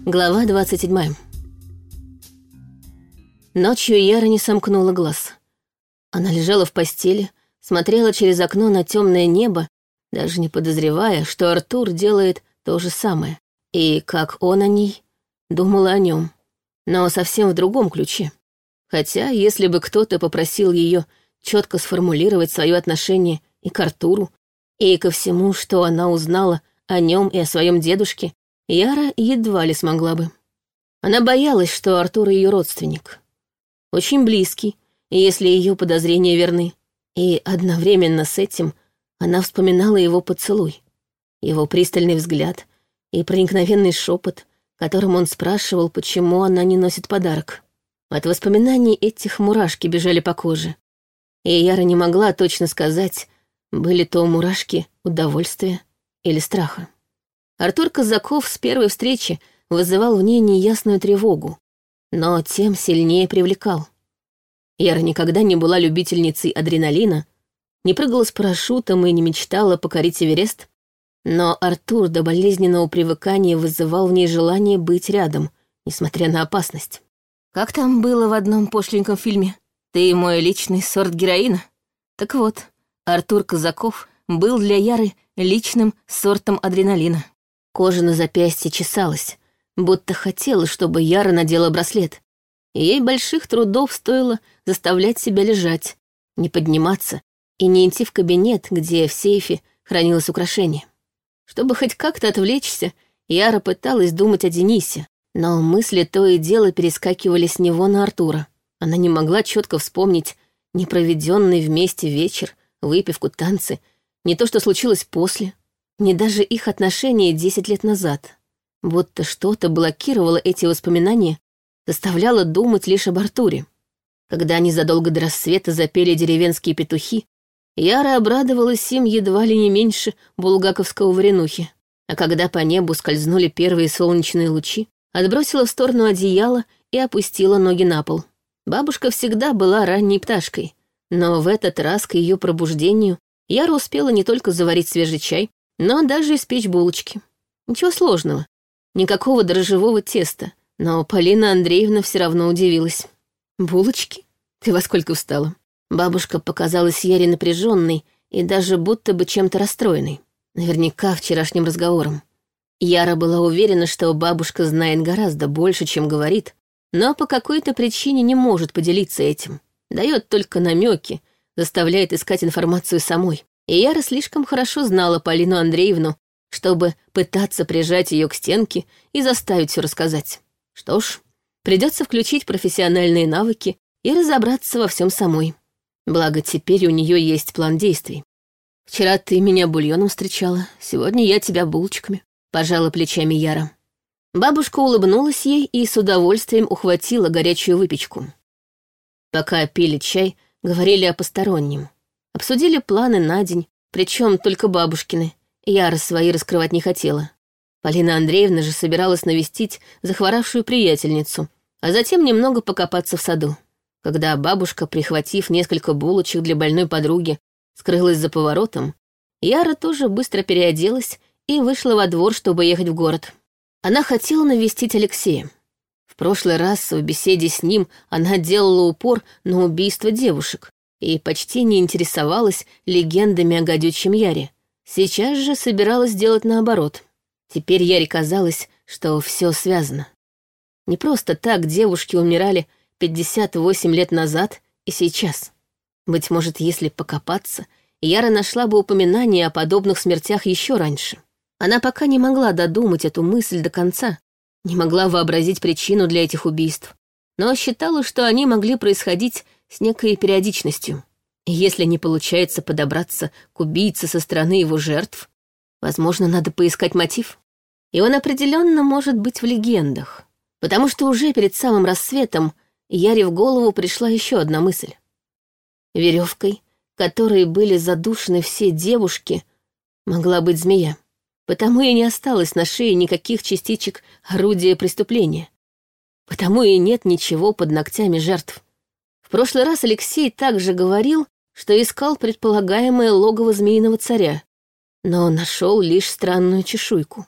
Глава 27. Ночью Яра не сомкнула глаз. Она лежала в постели, смотрела через окно на темное небо, даже не подозревая, что Артур делает то же самое. И, как он о ней, думала о нем, но совсем в другом ключе. Хотя, если бы кто-то попросил ее четко сформулировать свое отношение и к Артуру, и ко всему, что она узнала о нем и о своем дедушке, Яра едва ли смогла бы. Она боялась, что Артур ее родственник. Очень близкий, если ее подозрения верны. И одновременно с этим она вспоминала его поцелуй, его пристальный взгляд и проникновенный шепот, которым он спрашивал, почему она не носит подарок. От воспоминаний этих мурашки бежали по коже. И Яра не могла точно сказать, были то мурашки удовольствия или страха. Артур Казаков с первой встречи вызывал в ней неясную тревогу, но тем сильнее привлекал. Яра никогда не была любительницей адреналина, не прыгала с парашютом и не мечтала покорить Эверест, но Артур до болезненного привыкания вызывал в ней желание быть рядом, несмотря на опасность. Как там было в одном пошленьком фильме? «Ты мой личный сорт героина». Так вот, Артур Казаков был для Яры личным сортом адреналина. Кожа на запястье чесалась, будто хотела, чтобы Яра надела браслет. И ей больших трудов стоило заставлять себя лежать, не подниматься и не идти в кабинет, где в сейфе хранилось украшение. Чтобы хоть как-то отвлечься, Яра пыталась думать о Денисе, но мысли то и дело перескакивали с него на Артура. Она не могла четко вспомнить ни проведенный вместе вечер, выпивку, танцы, не то, что случилось после, ни даже их отношения 10 лет назад. Будто что-то блокировало эти воспоминания, заставляло думать лишь об Артуре. Когда они задолго до рассвета запели деревенские петухи, Яра обрадовалась им едва ли не меньше булгаковского варенухи. А когда по небу скользнули первые солнечные лучи, отбросила в сторону одеяло и опустила ноги на пол. Бабушка всегда была ранней пташкой, но в этот раз к ее пробуждению Яра успела не только заварить свежий чай, но даже испечь булочки. Ничего сложного, никакого дрожжевого теста, но Полина Андреевна все равно удивилась. «Булочки? Ты во сколько встала?» Бабушка показалась Яре напряженной и даже будто бы чем-то расстроенной. Наверняка вчерашним разговором. Яра была уверена, что бабушка знает гораздо больше, чем говорит, но по какой-то причине не может поделиться этим. Дает только намеки, заставляет искать информацию самой. И Яра слишком хорошо знала Полину Андреевну, чтобы пытаться прижать ее к стенке и заставить все рассказать. Что ж, придется включить профессиональные навыки и разобраться во всем самой. Благо, теперь у нее есть план действий. «Вчера ты меня бульоном встречала, сегодня я тебя булочками», — пожала плечами Яра. Бабушка улыбнулась ей и с удовольствием ухватила горячую выпечку. Пока пили чай, говорили о постороннем. Обсудили планы на день, причем только бабушкины. Яра свои раскрывать не хотела. Полина Андреевна же собиралась навестить захворавшую приятельницу, а затем немного покопаться в саду. Когда бабушка, прихватив несколько булочек для больной подруги, скрылась за поворотом, Яра тоже быстро переоделась и вышла во двор, чтобы ехать в город. Она хотела навестить Алексея. В прошлый раз в беседе с ним она делала упор на убийство девушек и почти не интересовалась легендами о гадючем Яре. Сейчас же собиралась делать наоборот. Теперь Яре казалось, что все связано. Не просто так девушки умирали 58 лет назад и сейчас. Быть может, если покопаться, Яра нашла бы упоминание о подобных смертях еще раньше. Она пока не могла додумать эту мысль до конца, не могла вообразить причину для этих убийств, но считала, что они могли происходить с некой периодичностью. И если не получается подобраться к убийце со стороны его жертв, возможно, надо поискать мотив. И он определенно может быть в легендах, потому что уже перед самым рассветом Яре в голову пришла еще одна мысль. Веревкой, которой были задушены все девушки, могла быть змея. Потому и не осталось на шее никаких частичек орудия преступления. Потому и нет ничего под ногтями жертв. В прошлый раз Алексей также говорил, что искал предполагаемое логово змеиного царя, но нашел лишь странную чешуйку.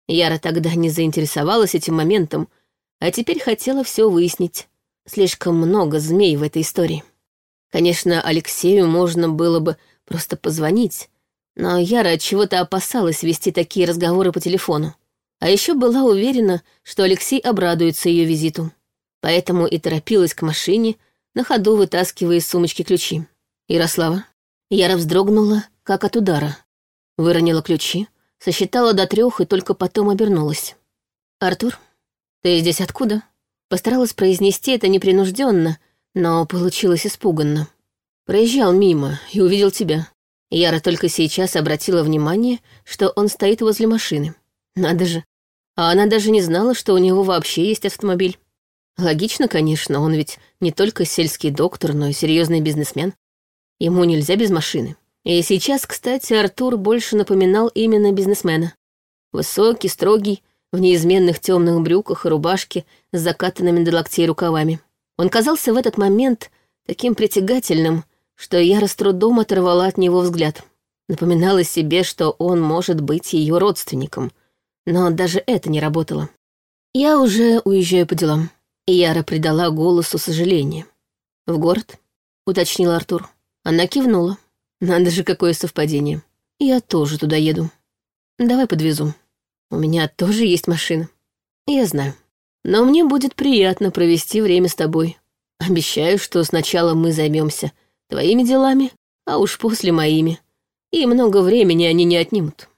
Яра тогда не заинтересовалась этим моментом, а теперь хотела все выяснить. Слишком много змей в этой истории. Конечно, Алексею можно было бы просто позвонить, но Яра от чего-то опасалась вести такие разговоры по телефону. А еще была уверена, что Алексей обрадуется ее визиту. Поэтому и торопилась к машине, на ходу вытаскивая из сумочки ключи. «Ярослава». Яра вздрогнула, как от удара. Выронила ключи, сосчитала до 3 и только потом обернулась. «Артур, ты здесь откуда?» Постаралась произнести это непринужденно, но получилось испуганно. «Проезжал мимо и увидел тебя». Яра только сейчас обратила внимание, что он стоит возле машины. Надо же. А она даже не знала, что у него вообще есть автомобиль. Логично, конечно, он ведь не только сельский доктор, но и серьезный бизнесмен. Ему нельзя без машины. И сейчас, кстати, Артур больше напоминал именно бизнесмена. Высокий, строгий, в неизменных темных брюках и рубашке с закатанными до локтей рукавами. Он казался в этот момент таким притягательным, что Яра с трудом оторвала от него взгляд. Напоминала себе, что он может быть ее родственником, но даже это не работало. «Я уже уезжаю по делам», и Яра придала голосу сожаление. «В город?» — уточнил Артур. Она кивнула. «Надо же, какое совпадение. Я тоже туда еду. Давай подвезу. У меня тоже есть машина. Я знаю. Но мне будет приятно провести время с тобой. Обещаю, что сначала мы займемся твоими делами, а уж после моими. И много времени они не отнимут».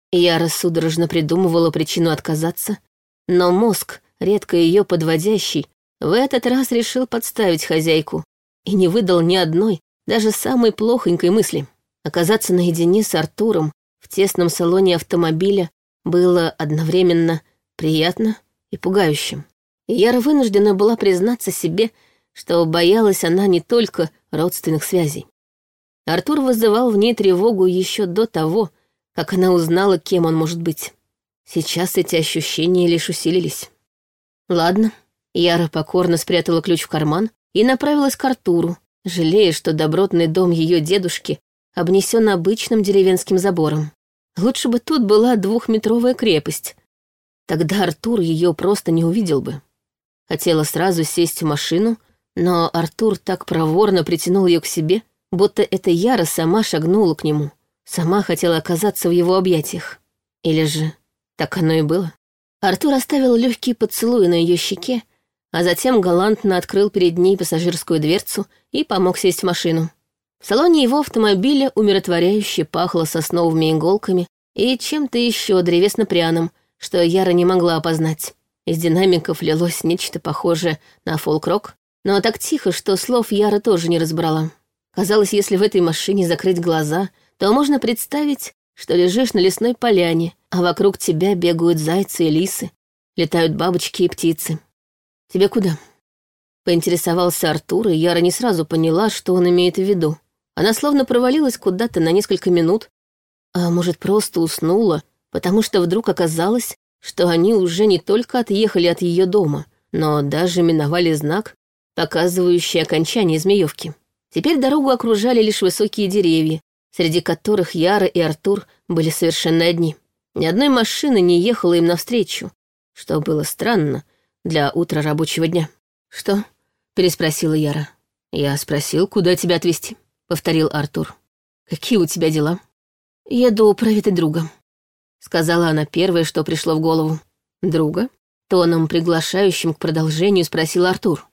Я судорожно придумывала причину отказаться, но мозг, редко ее подводящий, в этот раз решил подставить хозяйку и не выдал ни одной, даже самой плохонькой мысли. Оказаться наедине с Артуром в тесном салоне автомобиля было одновременно приятно и пугающим. И Яра вынуждена была признаться себе, что боялась она не только родственных связей. Артур вызывал в ней тревогу еще до того, как она узнала, кем он может быть. Сейчас эти ощущения лишь усилились. Ладно, Яра покорно спрятала ключ в карман и направилась к Артуру, жалея, что добротный дом ее дедушки обнесен обычным деревенским забором. Лучше бы тут была 2-метровая крепость. Тогда Артур ее просто не увидел бы. Хотела сразу сесть в машину, но Артур так проворно притянул ее к себе, будто эта Яра сама шагнула к нему, сама хотела оказаться в его объятиях. Или же так оно и было? Артур оставил легкий поцелуй на ее щеке, а затем галантно открыл перед ней пассажирскую дверцу и помог сесть в машину. В салоне его автомобиля умиротворяюще пахло сосновыми иголками и чем-то еще древесно-пряным, что Яра не могла опознать. Из динамиков лилось нечто похожее на фолк-рок, но так тихо, что слов Яра тоже не разбрала. Казалось, если в этой машине закрыть глаза, то можно представить, что лежишь на лесной поляне, а вокруг тебя бегают зайцы и лисы, летают бабочки и птицы. «Тебе куда?» — поинтересовался Артур, и Яра не сразу поняла, что он имеет в виду. Она словно провалилась куда-то на несколько минут, а может, просто уснула, потому что вдруг оказалось, что они уже не только отъехали от ее дома, но даже миновали знак, показывающий окончание Змеевки. Теперь дорогу окружали лишь высокие деревья, среди которых Яра и Артур были совершенно одни. Ни одной машины не ехала им навстречу, что было странно для утра рабочего дня. «Что?» — переспросила Яра. «Я спросил, куда тебя отвезти», — повторил Артур. «Какие у тебя дела?» «Еду проведать друга», — сказала она первое, что пришло в голову. «Друга?» — тоном, приглашающим к продолжению, спросил Артур.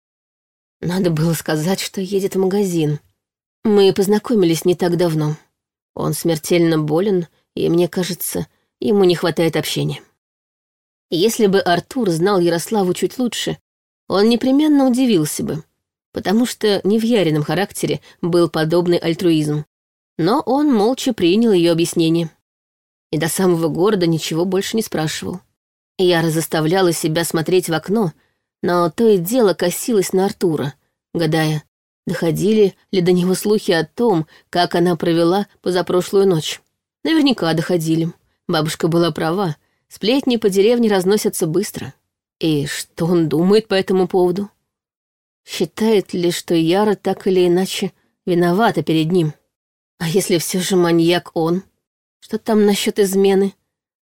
Надо было сказать, что едет в магазин. Мы познакомились не так давно. Он смертельно болен, и, мне кажется, ему не хватает общения. Если бы Артур знал Ярославу чуть лучше, он непременно удивился бы, потому что не в Ярином характере был подобный альтруизм. Но он молча принял ее объяснение. И до самого города ничего больше не спрашивал. Яра заставляла себя смотреть в окно, но то и дело косилась на Артура, гадая, доходили ли до него слухи о том, как она провела позапрошлую ночь. Наверняка доходили. Бабушка была права, сплетни по деревне разносятся быстро. И что он думает по этому поводу? Считает ли, что Яра так или иначе виновата перед ним? А если все же маньяк он? Что там насчет измены?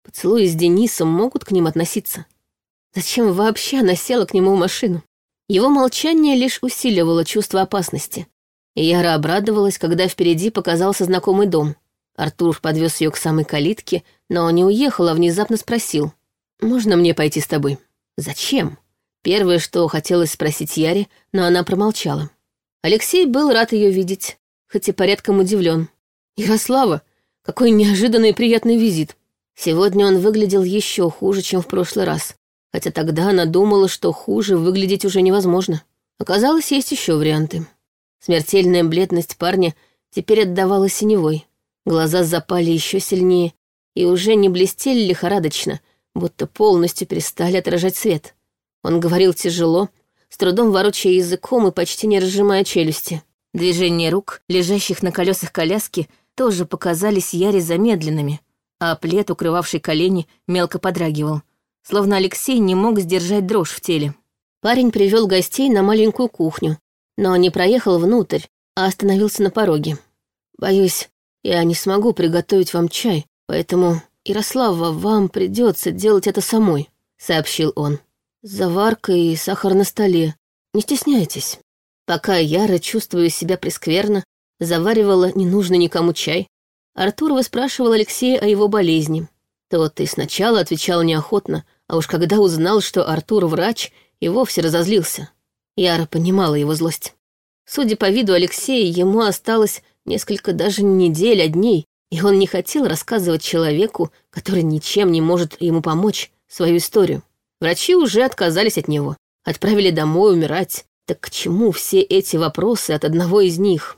Поцелуи с Денисом могут к ним относиться? Зачем вообще она села к нему в машину? Его молчание лишь усиливало чувство опасности. И Яра обрадовалась, когда впереди показался знакомый дом. Артур подвез ее к самой калитке, но не уехал, а внезапно спросил. «Можно мне пойти с тобой?» «Зачем?» Первое, что хотелось спросить Яре, но она промолчала. Алексей был рад ее видеть, хоть и порядком удивлен. «Ярослава, какой неожиданный и приятный визит!» Сегодня он выглядел еще хуже, чем в прошлый раз, хотя тогда она думала, что хуже выглядеть уже невозможно. Оказалось, есть еще варианты. Смертельная бледность парня теперь отдавала синевой. Глаза запали еще сильнее и уже не блестели лихорадочно, будто полностью перестали отражать свет. Он говорил тяжело, с трудом ворочая языком и почти не разжимая челюсти. Движения рук, лежащих на колесах коляски, тоже показались Яре замедленными, а плед, укрывавший колени, мелко подрагивал, словно Алексей не мог сдержать дрожь в теле. Парень привел гостей на маленькую кухню, но не проехал внутрь, а остановился на пороге. «Боюсь, я не смогу приготовить вам чай, поэтому, Ярослава, вам придется делать это самой», — сообщил он. «Заварка и сахар на столе. Не стесняйтесь». Пока Яра, чувствуя себя прескверно, заваривала ненужный никому чай, Артур выспрашивал Алексея о его болезни. Тот и сначала отвечал неохотно, а уж когда узнал, что Артур врач, и вовсе разозлился. Яра понимала его злость. Судя по виду Алексея, ему осталось несколько даже не недель, а дней, и он не хотел рассказывать человеку, который ничем не может ему помочь, свою историю. Врачи уже отказались от него, отправили домой умирать. Так к чему все эти вопросы от одного из них?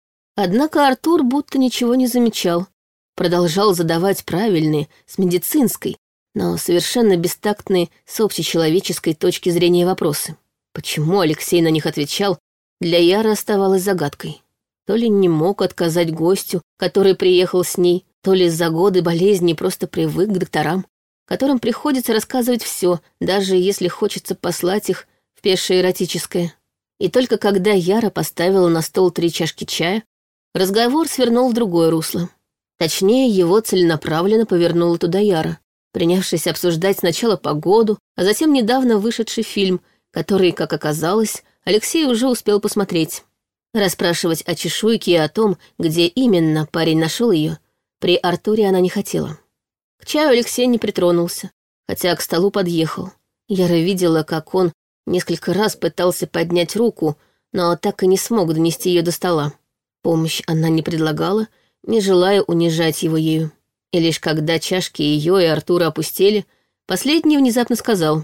Однако Артур будто ничего не замечал, продолжал задавать правильные, с медицинской, но совершенно бестактные с общечеловеческой точки зрения вопросы. Почему Алексей на них отвечал, для Яры оставалось загадкой. То ли не мог отказать гостю, который приехал с ней, то ли за годы болезни просто привык к докторам, которым приходится рассказывать все, даже если хочется послать их в пешее эротическое. И только когда Яра поставила на стол 3 чашки чая, разговор свернул в другое русло. Точнее, его целенаправленно повернула туда Яра, принявшись обсуждать сначала погоду, а затем недавно вышедший фильм, который, как оказалось, Алексей уже успел посмотреть. Расспрашивать о чешуйке и о том, где именно парень нашел ее, при Артуре она не хотела. К чаю Алексей не притронулся, хотя к столу подъехал. Яра видела, как он несколько раз пытался поднять руку, но так и не смог донести ее до стола. Помощь она не предлагала, не желая унижать его ею. И лишь когда чашки ее и Артура опустели, последний внезапно сказал: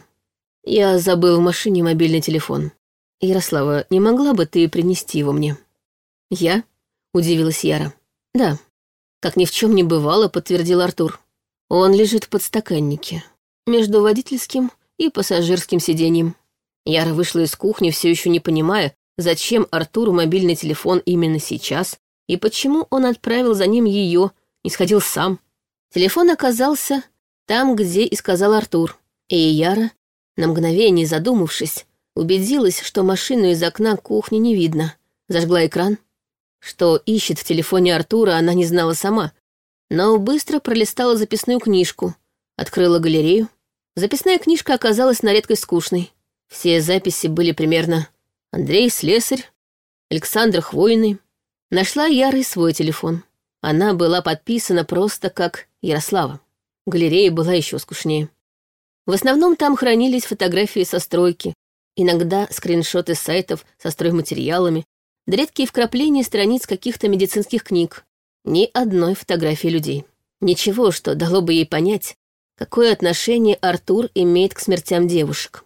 «Я забыл в машине мобильный телефон. Ярослава, не могла бы ты принести его мне?» «Я?» — удивилась Яра. «Да». Как ни в чем не бывало, подтвердил Артур. «Он лежит в подстаканнике, между водительским и пассажирским сиденьем». Яра вышла из кухни, все еще не понимая, зачем Артуру мобильный телефон именно сейчас и почему он отправил за ним ее, не сходил сам. Телефон оказался там, где и сказал Артур, и Яра, на мгновение задумавшись, убедилась, что машину из окна кухни не видно, зажгла экран. Что ищет в телефоне Артура, она не знала сама, но быстро пролистала записную книжку, открыла галерею. Записная книжка оказалась на редкость скучной. Все записи были примерно: Андрей Слесарь, Александр Хвойный. Нашла Яра и свой телефон. Она была подписана просто как Ярослава. Галерея была еще скучнее. В основном там хранились фотографии со стройки, иногда скриншоты сайтов со стройматериалами, да редкие вкрапления страниц каких-то медицинских книг. Ни одной фотографии людей. Ничего, что дало бы ей понять, какое отношение Артур имеет к смертям девушек.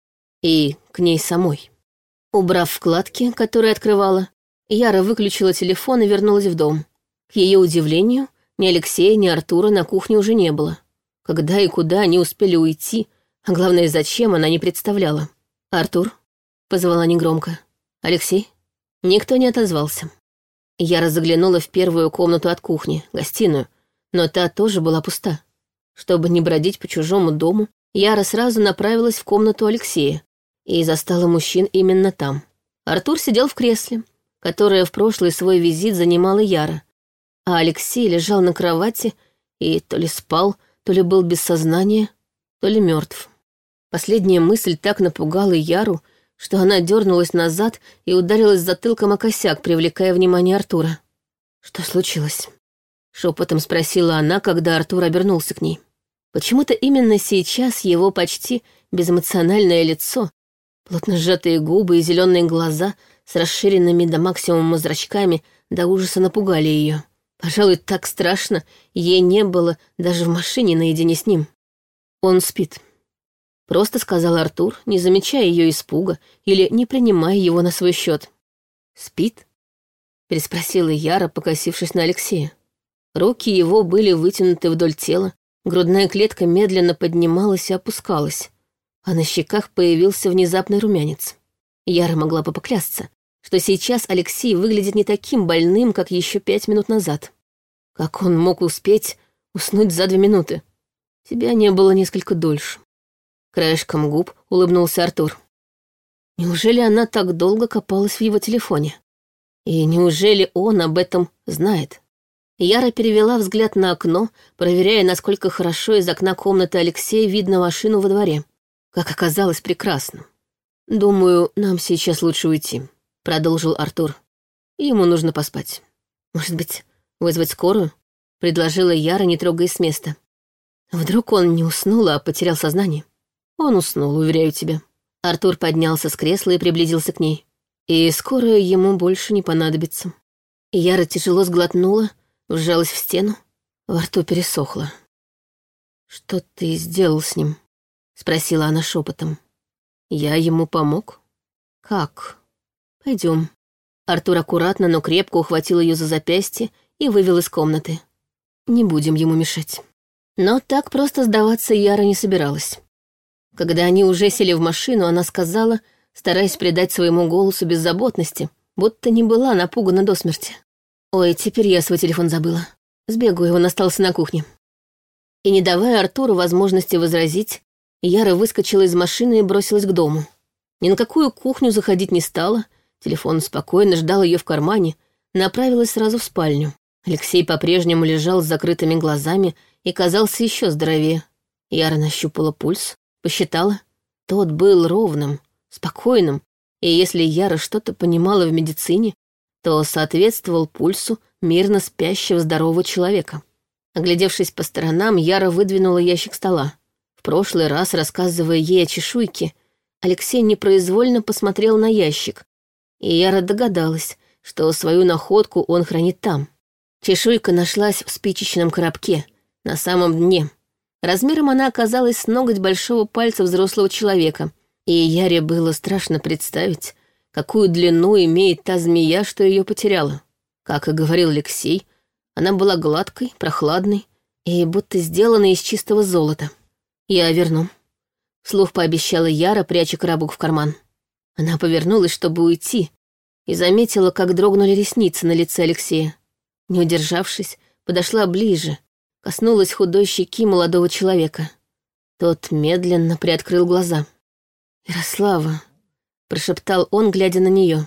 И к ней самой. Убрав вкладки, которые открывала, Яра выключила телефон и вернулась в дом. К ее удивлению, ни Алексея, ни Артура на кухне уже не было. Когда и куда они успели уйти, а главное, зачем, она не представляла. «Артур?» — позвала негромко. «Алексей?» Никто не отозвался. Яра заглянула в первую комнату от кухни, гостиную, но та тоже была пуста. Чтобы не бродить по чужому дому, Яра сразу направилась в комнату Алексея и застала мужчин именно там. Артур сидел в кресле, которое в прошлый свой визит занимала Яра, а Алексей лежал на кровати и то ли спал, то ли был без сознания, то ли мертв. Последняя мысль так напугала Яру, что она дернулась назад и ударилась затылком о косяк, привлекая внимание Артура. «Что случилось?» — шепотом спросила она, когда Артур обернулся к ней. Почему-то именно сейчас его почти безэмоциональное лицо, плотно сжатые губы и зеленые глаза с расширенными до максимума зрачками до ужаса напугали ее. Пожалуй, так страшно ей не было даже в машине наедине с ним. «Он спит», — просто сказал Артур, не замечая ее испуга или не принимая его на свой счет. «Спит?» — переспросила Яра, покосившись на Алексея. Руки его были вытянуты вдоль тела, грудная клетка медленно поднималась и опускалась, а на щеках появился внезапный румянец. Яра могла бы поклясться, что сейчас Алексей выглядит не таким больным, как еще 5 минут назад. Как он мог успеть уснуть за 2 минуты? Тебя не было несколько дольше. Краешком губ улыбнулся Артур. Неужели она так долго копалась в его телефоне? И неужели он об этом знает? Яра перевела взгляд на окно, проверяя, насколько хорошо из окна комнаты Алексея видно машину во дворе. Как оказалось, прекрасно. «Думаю, нам сейчас лучше уйти», — продолжил Артур. «Ему нужно поспать. Может быть, вызвать скорую?» — предложила Яра, не трогаясь с места. Вдруг он не уснул, а потерял сознание? Он уснул, уверяю тебя. Артур поднялся с кресла и приблизился к ней. И скорая ему больше не понадобится. Яра тяжело сглотнула, вжалась в стену, во рту пересохло. «Что ты сделал с ним?» — спросила она шепотом. «Я ему помог?» «Как?» «Пойдем». Артур аккуратно, но крепко ухватил ее за запястье и вывел из комнаты. «Не будем ему мешать». Но так просто сдаваться Яра не собиралась. Когда они уже сели в машину, она сказала, стараясь придать своему голосу беззаботности, будто не была напугана до смерти. «Ой, теперь я свой телефон забыла. Сбегаю, он остался на кухне». И не давая Артуру возможности возразить, Яра выскочила из машины и бросилась к дому. Ни на какую кухню заходить не стала, телефон спокойно ждал ее в кармане, направилась сразу в спальню. Алексей по-прежнему лежал с закрытыми глазами и казался еще здоровее. Яра нащупала пульс, посчитала. Тот был ровным, спокойным, и если Яра что-то понимала в медицине, то соответствовал пульсу мирно спящего здорового человека. Оглядевшись по сторонам, Яра выдвинула ящик стола. В прошлый раз, рассказывая ей о чешуйке, Алексей непроизвольно посмотрел на ящик, и Яра догадалась, что свою находку он хранит там. Чешуйка нашлась в спичечном коробке, на самом дне. Размером она оказалась с ноготь большого пальца взрослого человека, и Яре было страшно представить, какую длину имеет та змея, что ее потеряла. Как и говорил Алексей, она была гладкой, прохладной и будто сделана из чистого золота. «Я верну», — вслух пообещала Яра, пряча коробок в карман. Она повернулась, чтобы уйти, и заметила, как дрогнули ресницы на лице Алексея. Не удержавшись, подошла ближе, коснулась худой щеки молодого человека. Тот медленно приоткрыл глаза. «Ярослава», — прошептал он, глядя на нее.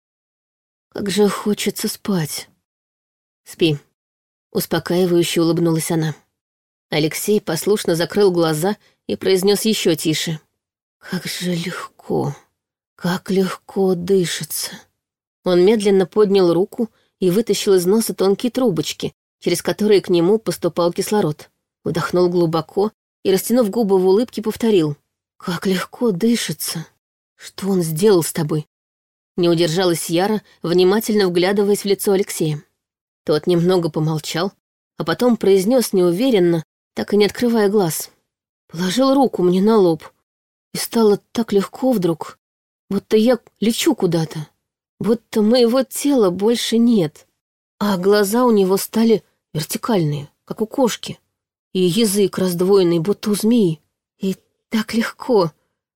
«Как же хочется спать». «Спи», — успокаивающе улыбнулась она. Алексей послушно закрыл глаза и произнес еще тише. «Как же легко, как легко дышится». Он медленно поднял руку и вытащил из носа тонкие трубочки, через которые к нему поступал кислород. Вдохнул глубоко и, растянув губы в улыбке, повторил. «Как легко дышится. Что он сделал с тобой?» Не удержалась Яра, внимательно вглядываясь в лицо Алексея. Тот немного помолчал, а потом произнес неуверенно, так и не открывая глаз. Положил руку мне на лоб, и стало так легко вдруг, будто я лечу куда-то, будто моего тела больше нет, а глаза у него стали вертикальные, как у кошки, и язык раздвоенный, будто у змеи. И так легко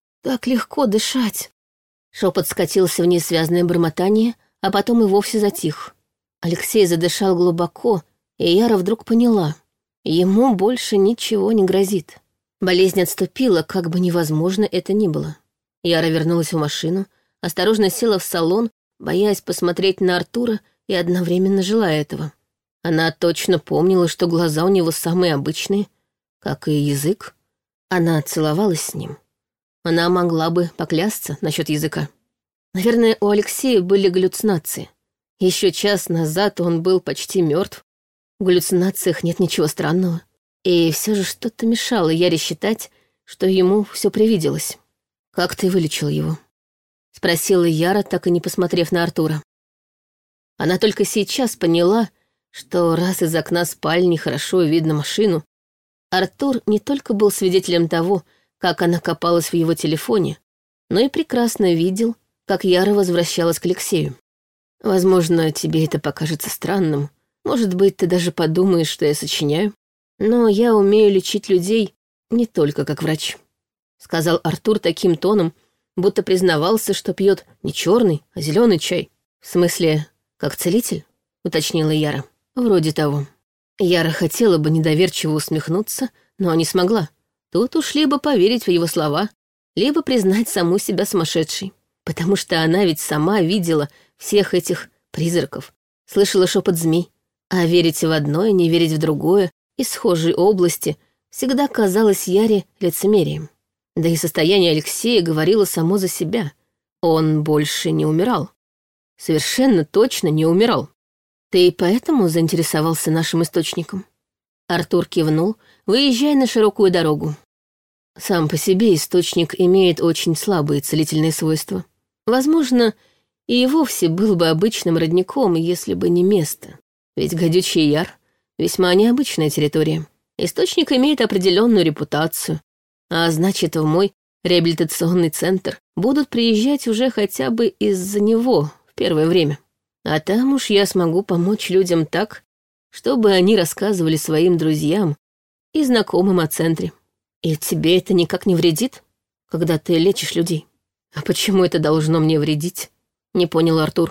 дышать. Шепот скатился вниз связное бормотание, а потом и вовсе затих. Алексей задышал глубоко, и Яра вдруг поняла. Ему больше ничего не грозит. Болезнь отступила, как бы невозможно это ни было. Яра вернулась в машину, осторожно села в салон, боясь посмотреть на Артура и одновременно желая этого. Она точно помнила, что глаза у него самые обычные, как и язык. Она целовалась с ним. Она могла бы поклясться насчет языка. Наверное, у Алексея были галлюцинации. Еще час назад он был почти мертв. В галлюцинациях нет ничего странного. И все же что-то мешало Яре считать, что ему все привиделось. «Как ты вылечил его?» — спросила Яра, так и не посмотрев на Артура. Она только сейчас поняла, что раз из окна спальни хорошо видно машину, Артур не только был свидетелем того, как она копалась в его телефоне, но и прекрасно видел, как Яра возвращалась к Алексею. «Возможно, тебе это покажется странным. Может быть, ты даже подумаешь, что я сочиняю. Но я умею лечить людей не только как врач», — сказал Артур таким тоном, будто признавался, что пьет не черный, а зеленый чай. «В смысле, как целитель?» — уточнила Яра. «Вроде того». Яра хотела бы недоверчиво усмехнуться, но не смогла. Тут уж либо поверить в его слова, либо признать саму себя сумасшедшей. Потому что она ведь сама видела всех этих призраков, слышала шепот змей. А верить в одно и не верить в другое из схожей области всегда казалось Яре лицемерием. Да и состояние Алексея говорило само за себя. Он больше не умирал. Совершенно точно не умирал. «Ты поэтому заинтересовался нашим источником?» Артур кивнул, выезжая на широкую дорогу. Сам по себе источник имеет очень слабые целительные свойства. Возможно, и вовсе был бы обычным родником, если бы не место. Ведь Гадючий Яр — весьма необычная территория. Источник имеет определенную репутацию, а значит, в мой реабилитационный центр будут приезжать уже хотя бы из-за него в первое время. А там уж я смогу помочь людям так, чтобы они рассказывали своим друзьям и знакомым о центре. И тебе это никак не вредит, когда ты лечишь людей? А почему это должно мне вредить? Не понял Артур.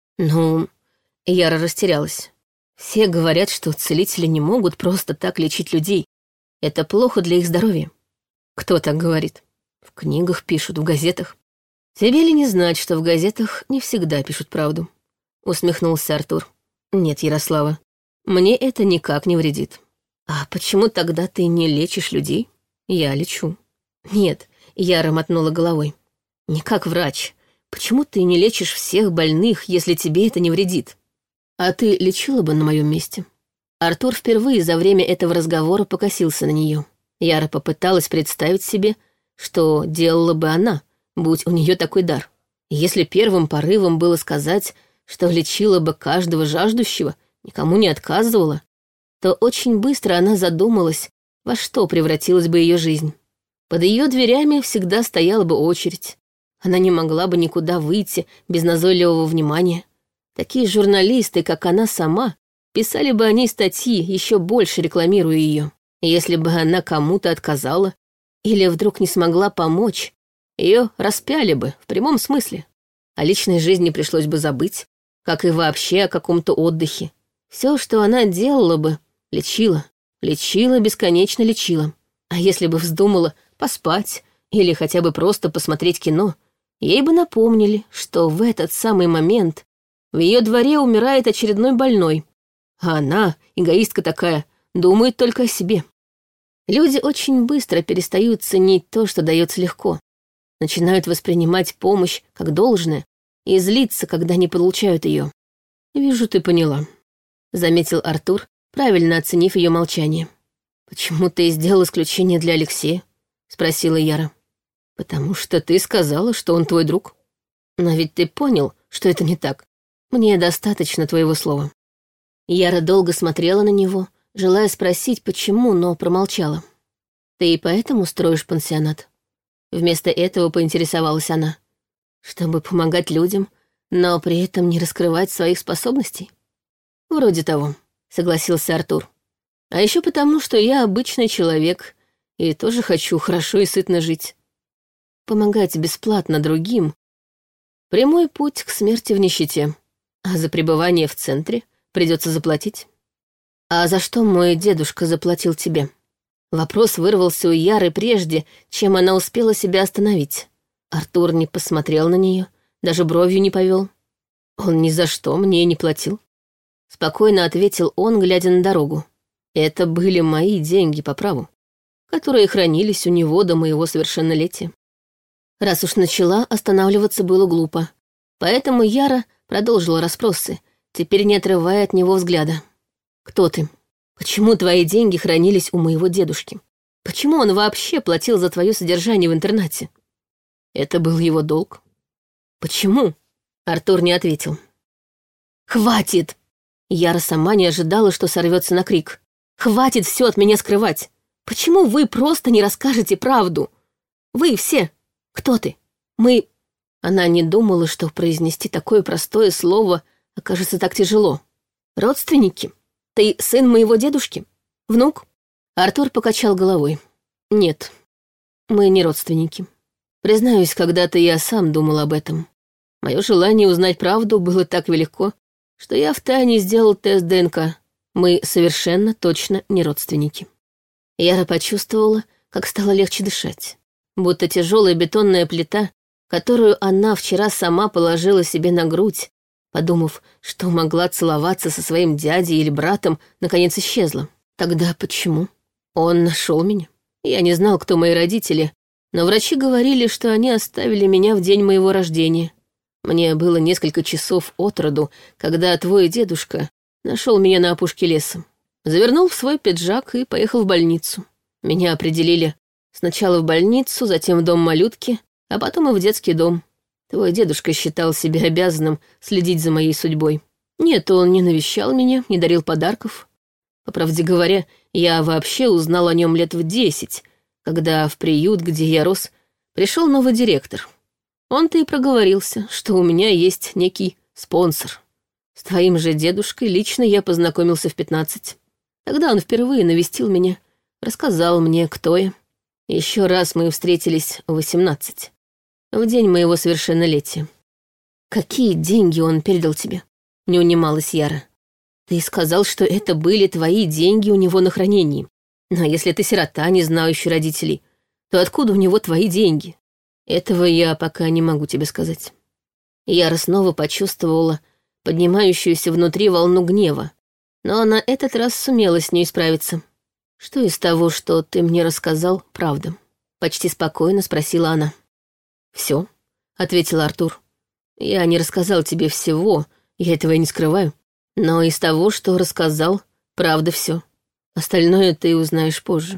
Ну, Яра растерялась. Все говорят, что целители не могут просто так лечить людей. Это плохо для их здоровья. Кто так говорит? В книгах пишут, в газетах. Тебе ли не знать, что в газетах не всегда пишут правду? Усмехнулся Артур. Нет, Ярослава, мне это никак не вредит. А почему тогда ты не лечишь людей? Я лечу. Нет, Яра мотнула головой. Не как врач. Почему ты не лечишь всех больных, если тебе это не вредит? А ты лечила бы на моем месте? Артур впервые за время этого разговора покосился на нее. Яра попыталась представить себе, что делала бы она, будь у нее такой дар. Если первым порывом было сказать, что лечила бы каждого жаждущего, никому не отказывала, то очень быстро она задумалась, во что превратилась бы ее жизнь. Под ее дверями всегда стояла бы очередь. Она не могла бы никуда выйти без назойливого внимания. Такие журналисты, как она сама, писали бы о ней статьи, еще больше рекламируя ее. Если бы она кому-то отказала или вдруг не смогла помочь, ее распяли бы в прямом смысле. О личной жизни пришлось бы забыть, как и вообще о каком-то отдыхе. Все, что она делала бы, лечила, бесконечно лечила. А если бы вздумала поспать или хотя бы просто посмотреть кино, ей бы напомнили, что в этот самый момент в ее дворе умирает очередной больной, а она, эгоистка такая, думает только о себе. Люди очень быстро перестают ценить то, что дается легко, начинают воспринимать помощь как должное и злиться, когда не получают ее. «Вижу, ты поняла», — заметил Артур, правильно оценив ее молчание. «Почему ты сделал исключение для Алексея?» — спросила Яра. «Потому что ты сказала, что он твой друг. Но ведь ты понял, что это не так. Мне достаточно твоего слова». Яра долго смотрела на него, желая спросить, почему, но промолчала. «Ты и поэтому строишь пансионат?» Вместо этого поинтересовалась она. «Чтобы помогать людям, но при этом не раскрывать своих способностей?» «Вроде того», — согласился Артур. «А еще потому, что я обычный человек и тоже хочу хорошо и сытно жить. Помогать бесплатно другим — прямой путь к смерти в нищете, а за пребывание в центре придется заплатить». «А за что мой дедушка заплатил тебе?» Вопрос вырвался у Яры прежде, чем она успела себя остановить. Артур не посмотрел на нее, даже бровью не повел. «Он ни за что мне не платил», — спокойно ответил он, глядя на дорогу. «Это были мои деньги по праву. которые хранились у него до моего совершеннолетия. Раз уж начала, останавливаться было глупо. Поэтому Яра продолжила расспросы, теперь не отрывая от него взгляда. «Кто ты? Почему твои деньги хранились у моего дедушки? Почему он вообще платил за твое содержание в интернате? Это был его долг. Почему?» Артур не ответил. «Хватит!» Яра сама не ожидала, что сорвется на крик. «Хватит все от меня скрывать! Почему вы просто не расскажете правду? Вы все! Кто ты? Мы...» Она не думала, что произнести такое простое слово окажется так тяжело. «Родственники? Ты сын моего дедушки? Внук?» Артур покачал головой. «Нет, мы не родственники. Признаюсь, когда-то я сам думал об этом. Мое желание узнать правду было так велико, что я втайне сделал тест ДНК. Мы совершенно точно не родственники». Яра почувствовала, как стало легче дышать. Будто тяжелая бетонная плита, которую она вчера сама положила себе на грудь, подумав, что могла целоваться со своим дядей или братом, наконец исчезла. Тогда почему? Он нашел меня. Я не знал, кто мои родители, но врачи говорили, что они оставили меня в день моего рождения. Мне было несколько часов от роду, когда твой дедушка нашел меня на опушке леса. Завернул в свой пиджак и поехал в больницу. Меня определили сначала в больницу, затем в дом малютки, а потом и в детский дом. Твой дедушка считал себя обязанным следить за моей судьбой. Нет, он не навещал меня, не дарил подарков. По правде говоря, я вообще узнал о нем лет в 10, когда в приют, где я рос, пришел новый директор. Он-то и проговорился, что у меня есть некий спонсор. С твоим же дедушкой лично я познакомился в 15. Тогда он впервые навестил меня, рассказал мне, кто я. Еще раз мы встретились в 18, в день моего совершеннолетия. Какие деньги он передал тебе? Не унималась Яра. Ты сказал, что это были твои деньги у него на хранении. Но если ты сирота, не знающий родителей, то откуда у него твои деньги? Этого я пока не могу тебе сказать. Яра снова почувствовала поднимающуюся внутри волну гнева, но на этот раз сумела с ней справиться. «Что из того, что ты мне рассказал, правда?» Почти спокойно спросила она. «Все», — ответил Артур. «Я не рассказал тебе всего, я этого и не скрываю. Но из того, что рассказал, правда все. Остальное ты узнаешь позже.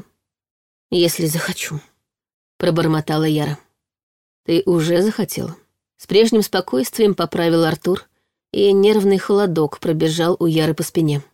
Если захочу», — пробормотала Яра. «Ты уже захотела?» С прежним спокойствием поправил Артур, и нервный холодок пробежал у Яры по спине.